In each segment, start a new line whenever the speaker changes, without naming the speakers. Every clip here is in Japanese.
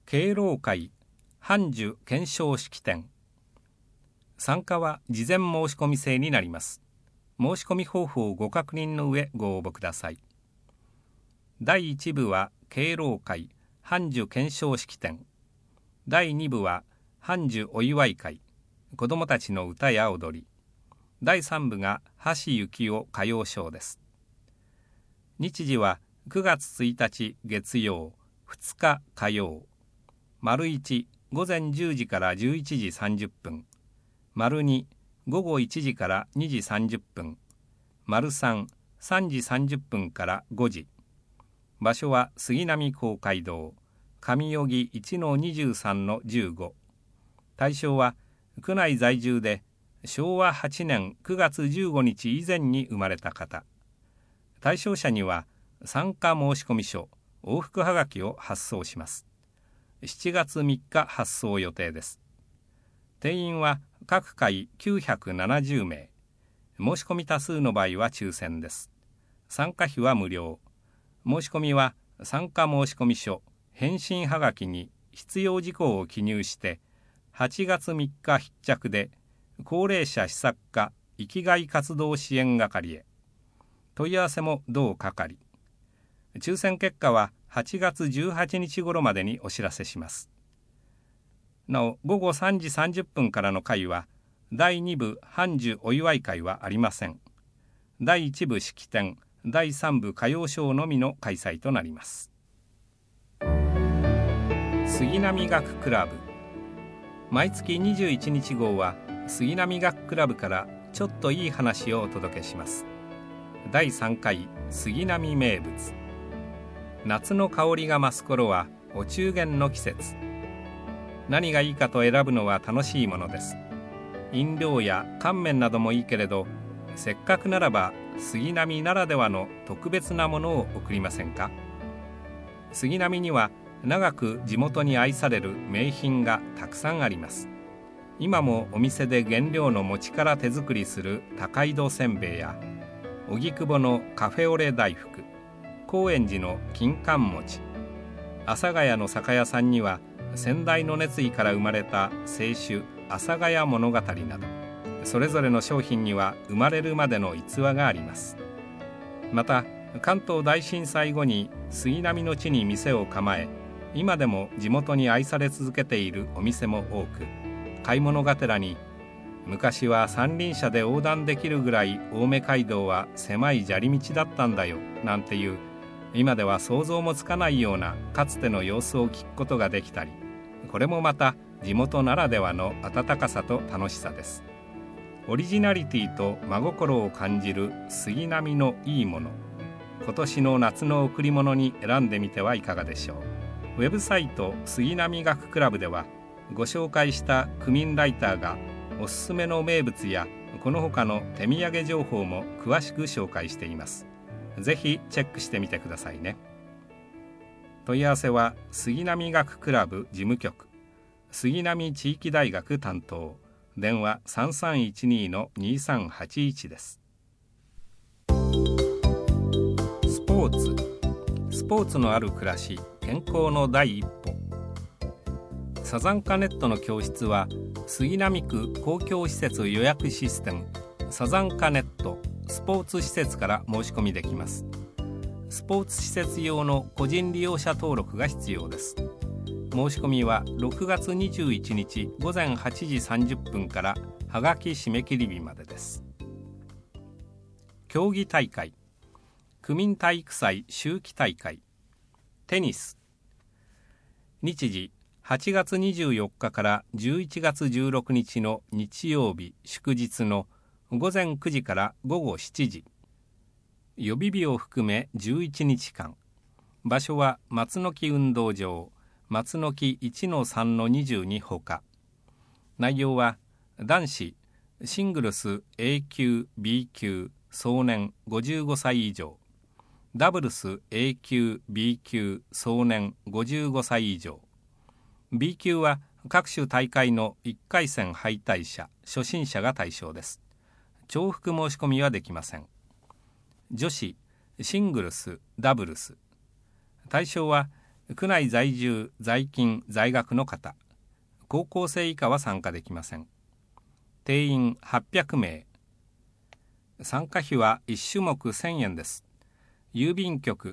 敬老会藩主顕彰式典。参加は事前申し込み制になります。申し込み方法をご確認の上ご応募ください。第1部は敬老会藩主顕彰式典。第2部は藩主お祝い会、子どもたちの歌や踊り。第3部が橋幸夫歌謡ショーです。日時は9月1日月曜、2日火曜。丸1、午前10時から11時30分。丸2、午後1時から2時30分。丸3、3時30分から5時。場所は杉並公会堂、上荻 1-23-15。対象は区内在住で昭和8年9月15日以前に生まれた方。対象者には参加申込書、往復はがきを発送します。7月3日発送予定です。定員は各回970名。申し込み多数の場合は抽選です。参加費は無料。申し込みは参加申込書、返信はがきに必要事項を記入して8月3日必着で高齢者施策課生きがい活動支援係へ。問い合わせも同係。抽選結果は8月18日頃までにお知らせします。なお、午後3時30分からの会は第2部藩主お祝い会はありません。第1部式典、第3部歌謡ショーのみの開催となります。杉並学クラブ。毎月21日号は杉並学クラブからちょっといい話をお届けします。第3回杉並名物。夏の香りが増す頃はお中元の季節。何がいいかと選ぶのは楽しいものです。飲料や乾麺などもいいけれど、せっかくならば杉並ならではの特別なものを贈りませんか。杉並には長く地元に愛される名品がたくさんあります。今もお店で原料の餅から手作りする高井戸せんべいや、荻窪のカフェオレ大福、高円寺の金柑餅、阿佐ヶ谷の酒屋さんには先代の熱意から生まれた清酒阿佐ヶ谷物語など、それぞれの商品には生まれるまでの逸話があります。また関東大震災後に杉並の地に店を構え、今でも地元に愛され続けているお店も多く、買い物がてらに昔は三輪車で横断できるぐらい青梅街道は狭い砂利道だったんだよなんていう、今では想像もつかないようなかつての様子を聞くことができたり、これもまた地元ならではの温かさと楽しさです。オリジナリティと真心を感じる杉並のいいもの、今年の夏の贈り物に選んでみてはいかがでしょう。ウェブサイト杉並学クラブでは、ご紹介した区民ライターがおすすめの名物やこの他の手土産情報も詳しく紹介しています。ぜひチェックしてみてくださいね。問い合わせは杉並学クラブ事務局、杉並地域大学担当、電話 3312-2381 です。スポーツのある暮らし、健康の第一歩。サザンカネットの教室は杉並区公共施設予約システムサザンカネットスポーツ施設から申し込みできます。スポーツ施設用の個人利用者登録が必要です。申し込みは6月21日午前8時30分からはがき締め切り日までです。競技大会、区民体育祭秋季大会、テニス。日時8月24日から11月16日の日曜日祝日の午前9時から午後7時。予備日を含め11日間。場所は松の木運動場、松の木 1-3-22 ほか。内容は男子シングルス A 級 B 級壮年55歳以上、ダブルス A 級 B 級壮年55歳以上、B 級は各種大会の1回戦敗退者、初心者が対象です。重複申し込みはできません。女子シングルスダブルス。対象は区内在住在勤在学の方、高校生以下は参加できません。定員800名。参加費は1種目1000円です。郵便局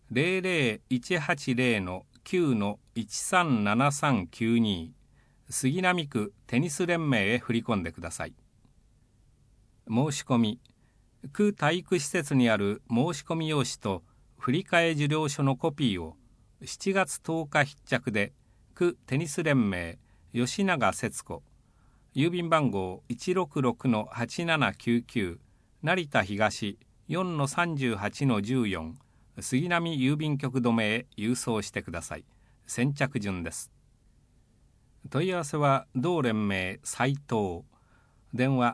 00180-9-137392 杉並区テニス連盟へ振り込んでください。申し込み、区体育施設にある申し込み用紙と振替受領書のコピーを7月10日必着で、区テニス連盟吉永節子、郵便番号 166-8799 成田東 4-38-14 杉並郵便局止めへ郵送してください。先着順です。問い合わせは同連盟斉藤、電話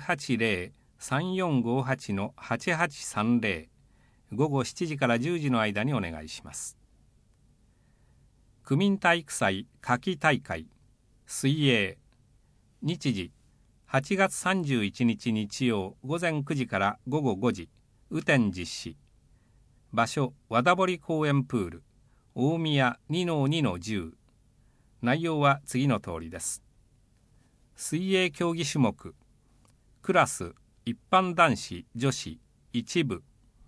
080-3458-8830、午後7時から10時の間にお願いします。区民体育祭夏季大会水泳、日時8月31日日曜午前9時から午後5時、雨天実施。場所和田堀公園プール大宮 2-2-10。内容は次の通りです。水泳競技種目、クラス一般男子女子1部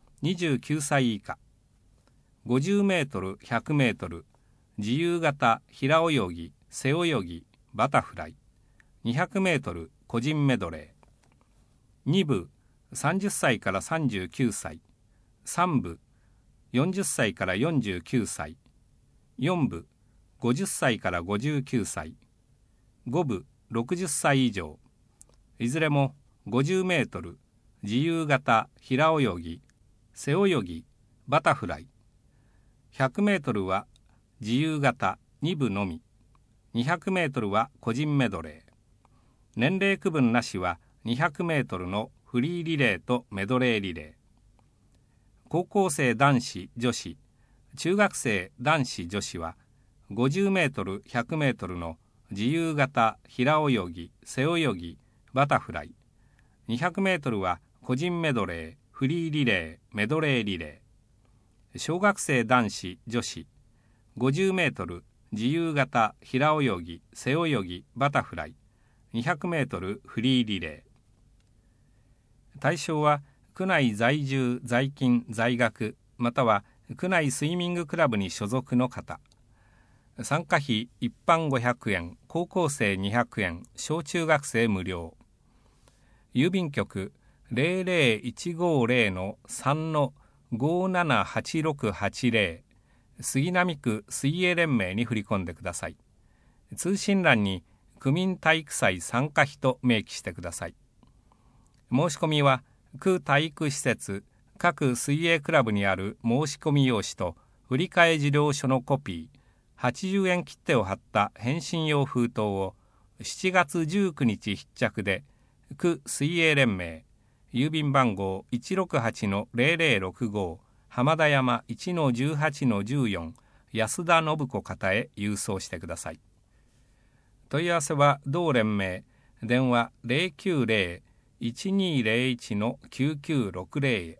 29歳以下、50メートル100メートル自由形平泳ぎ背泳ぎバタフライ、200メートル個人メドレー。2部30歳から39歳、3部40歳から49歳、4部50歳から59歳、5部60歳以上、いずれも50メートル自由形平泳ぎ背泳ぎバタフライ、100メートルは自由形2部のみ、200メートルは個人メドレー。年齢区分なしは200メートルのフリーリレーとメドレーリレー。高校生男子女子、中学生男子女子は50メートル100メートルの自由形平泳ぎ背泳ぎバタフライ、200メートルは個人メドレーフリーリレーメドレーリレー。小学生男子女子、50メートル自由形平泳ぎ背泳ぎバタフライ、200メートルフリーリレー。対象は区内在住在勤在学または区内スイミングクラブに所属の方。参加費一般500円、高校生200円、小中学生無料。郵便局 00150-3-578680 杉並区水泳連盟に振り込んでください。通信欄に区民体育祭参加費と明記してください。申し込みは区体育施設各水泳クラブにある申し込み用紙と振替受領書のコピー、80円切手を貼った返信用封筒を7月19日必着で、区水泳連盟郵便番号 168-0065 浜田山 1-18-14 安田信子方へ郵送してください。問い合わせは同連盟電話 090-1201-9960 へ。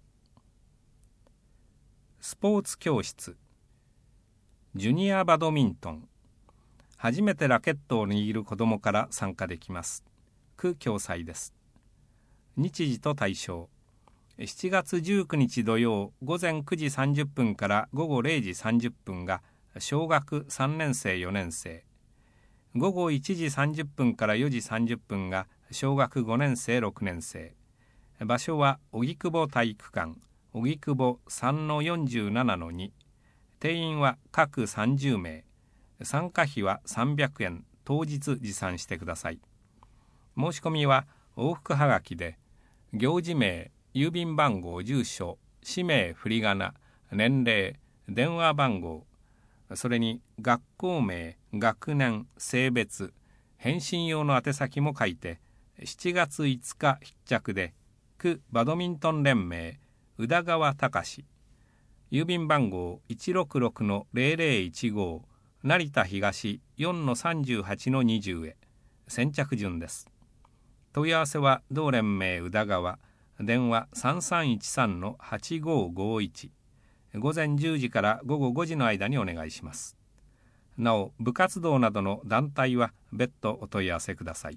スポーツ教室、ジュニアバドミントン、初めてラケットを握る子どもから参加できます。区共催です。日時と対象、7月19日土曜午前9時30分から午後0時30分が小学3年生4年生、午後1時30分から4時30分が小学5年生6年生。場所は荻窪体育館荻窪 3-47-2。定員は各30名。参加費は300円、当日持参してください。申し込みは往復はがきで、行事名、郵便番号、住所、氏名、振り仮名、年齢、電話番号、それに学校名、学年、性別、返信用の宛先も書いて、7月5日必着で、区バドミントン連盟宇田川隆、郵便番号 166-0015 成田東 4-38-20 へ。先着順です。問い合わせは同連盟宇田川電話 3313-8551 午前10時から午後5時の間にお願いします。なお、部活動などの団体は別途お問い合わせください。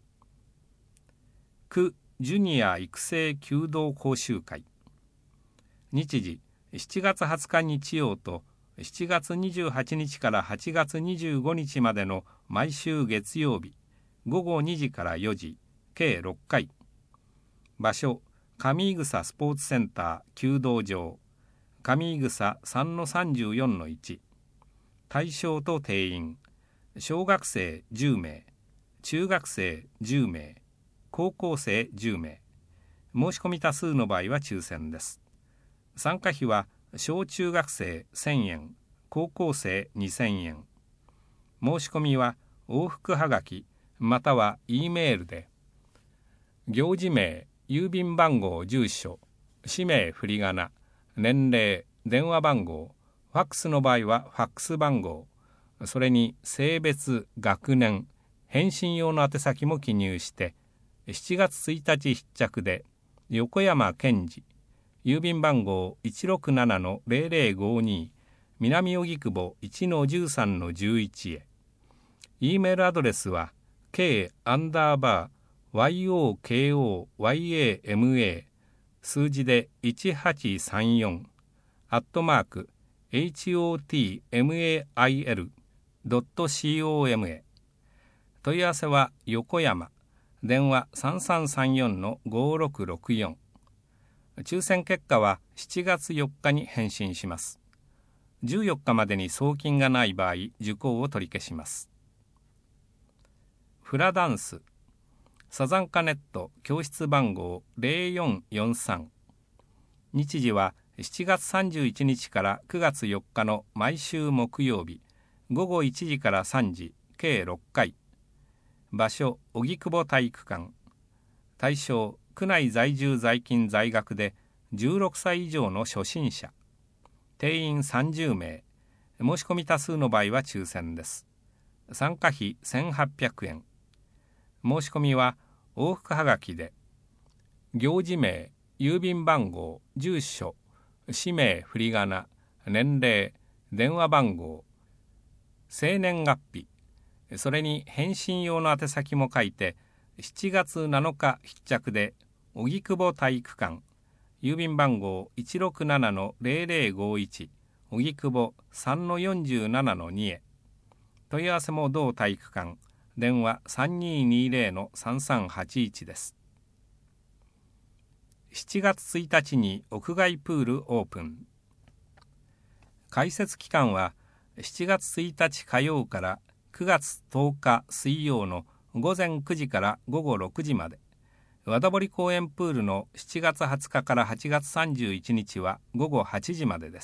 区ジュニア育成弓道講習会。日時、7月20日日曜と7月28日から8月25日までの毎週月曜日、午後2時から4時、計6回。場所、上井草スポーツセンター弓道場、上井草 3-34-1。対象と定員、小学生10名、中学生10名、高校生10名。申し込み多数の場合は抽選です。参加費は小中学生1000円、高校生2000円。申し込みは往復はがきまたは E メールで、行事名、郵便番号、住所、氏名、振り仮名、年齢、電話番号、ファックスの場合はファックス番号、それに性別、学年、返信用の宛先も記入して、7月1日必着で、横山健二、郵便番号 167-0052、南荻窪 1-13-11 へ。E メールアドレスは k_yokoyama 数字で1834@hotmail.com へ。問い合わせは横山、電話 3334-5664。抽選結果は7月4日に返信します。14日までに送金がない場合、受講を取り消します。フラダンス、サザンカネット教室番号0443。日時は7月31日から9月4日の毎週木曜日、午後1時から3時、計6回。場所、荻窪体育館。対象、区内在住在勤在学で16歳以上の初心者。定員30名。申し込み多数の場合は抽選です。参加費1800円。申し込みは往復はがきで、行事名、郵便番号、住所、氏名、振り仮名、年齢、電話番号、生年月日、それに返信用の宛先も書いて、7月7日必着で、荻窪体育館、郵便番号 167-0051、荻窪 3-47-2 へ。問い合わせも同体育館、電話 3220-3381 です。7月1日に屋外プールオープン。開設期間は7月1日火曜から9月10日水曜の午前9時から午後6時まで。和田堀公園プールの7月20日から8月31日は午後8時までです。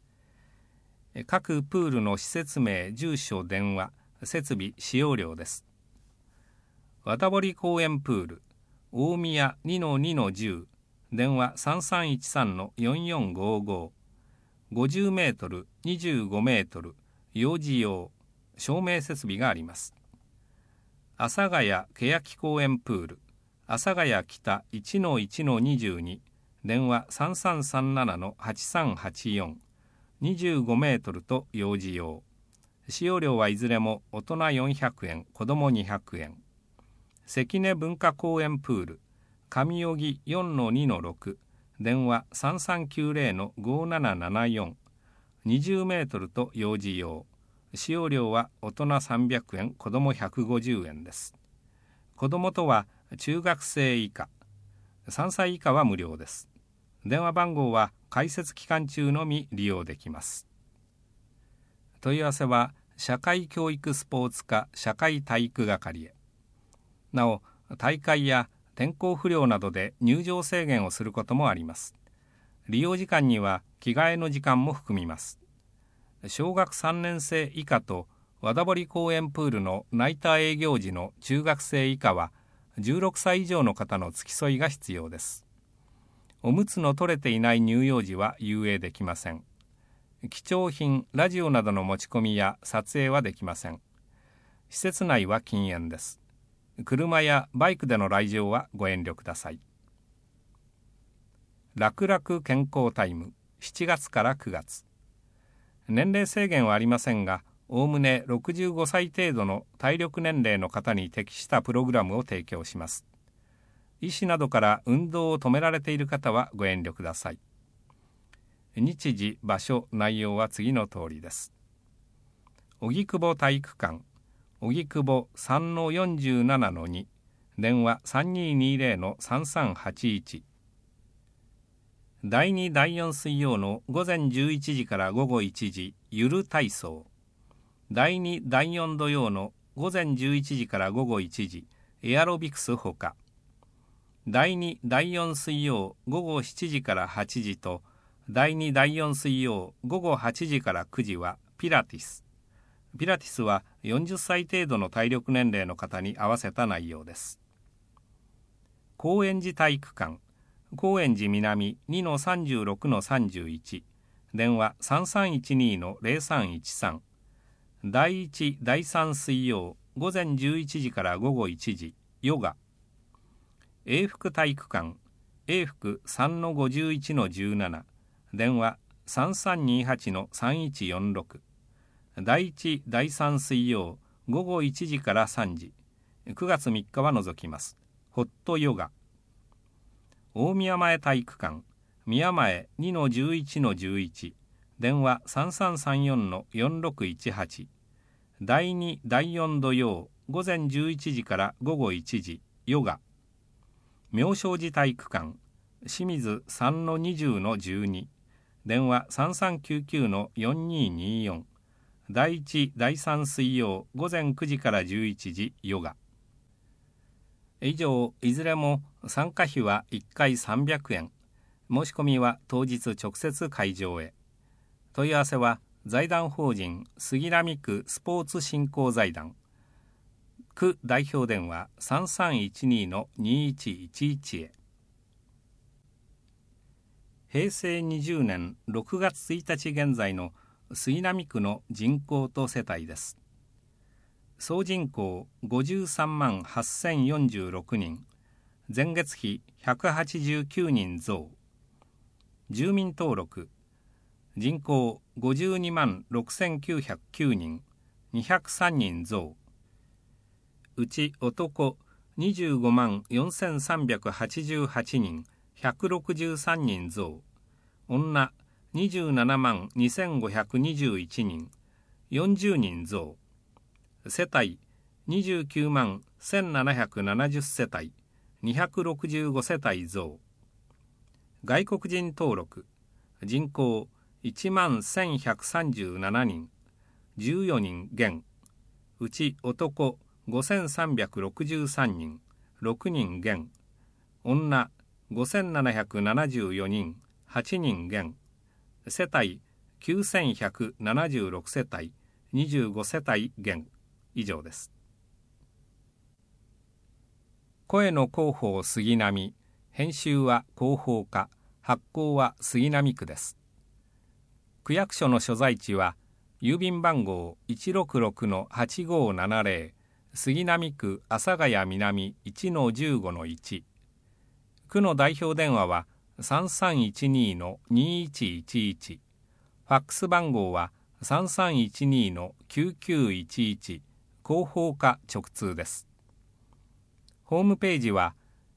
各プールの施設名、住所、電話、設備、使用料です。和田堀公園プール、大宮 2-2-10、電話 3313-4455、50メートル、25メートル、幼児用、照明設備があります。阿佐ヶ谷欅公園プール、阿佐ヶ谷北 1-1-22、電話 3337-8384、25メートルと幼児用。使用料はいずれも大人400円、子ども200円。関根文化公園プール、上荻 4-2-6、電話 3390-5774、20メートルと幼児用。使用料は大人300円、子ども150円です。子どもとは中学生以下、3歳以下は無料です。電話番号は開設期間中のみ利用できます。問い合わせは社会教育スポーツ課社会体育係へ。なお、大会や天候不良などで入場制限をすることもあります。利用時間には着替えの時間も含みます。小学3年生以下と和田堀公園プールのナイター営業時の中学生以下は16歳以上の方の付き添いが必要です。おむつの取れていない乳幼児は遊泳できません。貴重品、ラジオなどの持ち込みや撮影はできません。施設内は禁煙です。車やバイクでの来場はご遠慮ください。楽々健康タイム、 7月から9月。年齢制限はありませんが、おおむね65歳程度の体力年齢の方に適したプログラムを提供します。医師などから運動を止められている方はご遠慮ください。日時、場所、内容は次の通りです。荻窪体育館、荻窪 3-47-2、電話 3220-3381。第2第4水曜の午前11時から午後1時、ゆる体操。第2第4土曜の午前11時から午後1時、エアロビクスほか。第2第4水曜午後7時から8時と、第2第4水曜午後8時から9時はピラティス。ピラティスは40歳程度の体力年齢の方に合わせた内容です。高円寺体育館、高円寺南 2-36-31、電話 3312-0313。第1第3水曜午前11時から午後1時、ヨガ。永福体育館、永福 3-51-17、電話 3328-3146。第1第3水曜午後1時から3時、9月3日は除きます。ホットヨガ。大宮前体育館、宮前 2-11-11、電話 3334-4618。第2第4土曜午前11時から午後1時、ヨガ。妙正寺体育館、清水 3-20-12、電話 3399-4224。第1第3水曜午前9時から11時、ヨガ。以上、いずれも参加費は1回300円。申し込みは当日直接会場へ。問い合わせは財団法人杉並区スポーツ振興財団。区代表電話 3312-2111 へ。平成20年6月1日現在の杉並区の人口と世帯です。総人口53万8046人、前月比189人増。住民登録、人口52万6909人、203人増。うち男25万4388人、163人増。女27万2521人、40人増。世帯29万1770世帯、265世帯増。外国人登録、人口1万1137人、14人減。うち男5363人、6人減。女5774人、8人減。世帯9176世帯、25世帯減。以上です。声の広報杉並、編集は広報課、発行は杉並区です。区役所の所在地は郵便番号 166-8570、杉並区阿佐ヶ谷南 1-15-1。区の代表電話は 3312-2111。ファックス番号は 3312-9911。広報課直通です。ホームページは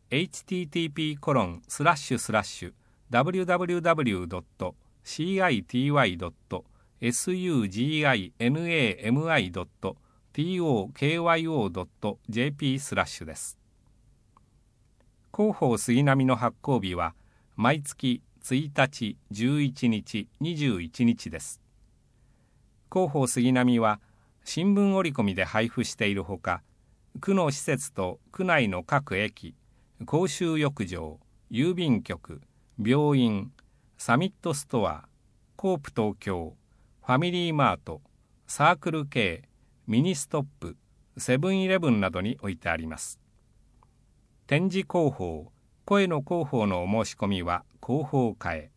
http://www.citywi.suginami.tokyo.jp/ です。広報杉並の発行日は毎月1日、11日、21日です。広報杉並は新聞折り込みで配布しているほか、区の施設と区内の各駅、公衆浴場、郵便局、病院、サミットストア、コープ東京、ファミリーマート、サークル系、ミニストップ、セブンイレブンなどに置いてあります。展示広報、声の広報のお申し込みは広報課へ。